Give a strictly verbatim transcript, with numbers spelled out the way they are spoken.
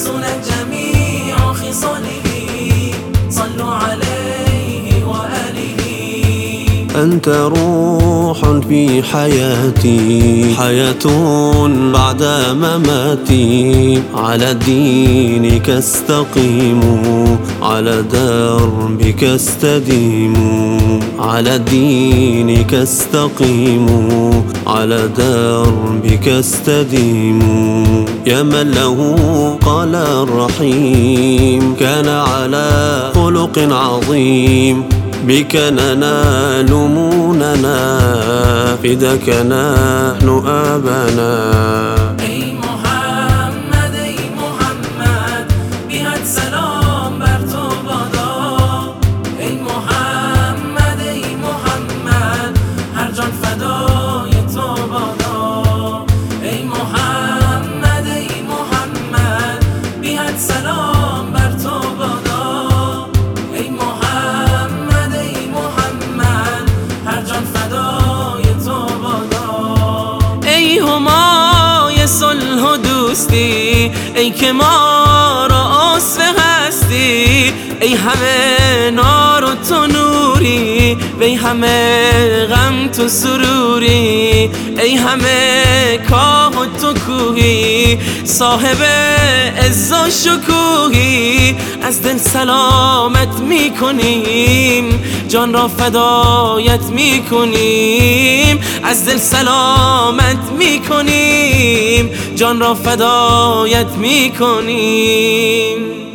حسنت جميع خصاله صلوا عليه وآله. أنت روح في حياتي، حياة بعد مماتي. على دينك استقيم، على دربك استديم. على دينك استقيم، على دربك استديم. يا من له قال الرحيم، كان على خلق عظيم. بك ننال مننا، فداك نحن آبانا. ای محمد ای محمد بیاد سلام بر تو بادا. ای محمد ای محمد هر جان فدای تو بادا. ای محمد ای محمد بیاد سلام بر تو بادا. ای محمد ای محمد هر جان فدای تو بادا. ای همای صلح و دوستی، ای که ما را اسوه هستی. ای همه نار و تو نوری، وی همه غم تو سروری. ای همه کاه و تو کوهی، صاحب عز و شکوهی. از دل سلامت می کنیم، جان را فدایت می کنیم. از دل سلامت می کنیم، جان را فدایت می کنیم.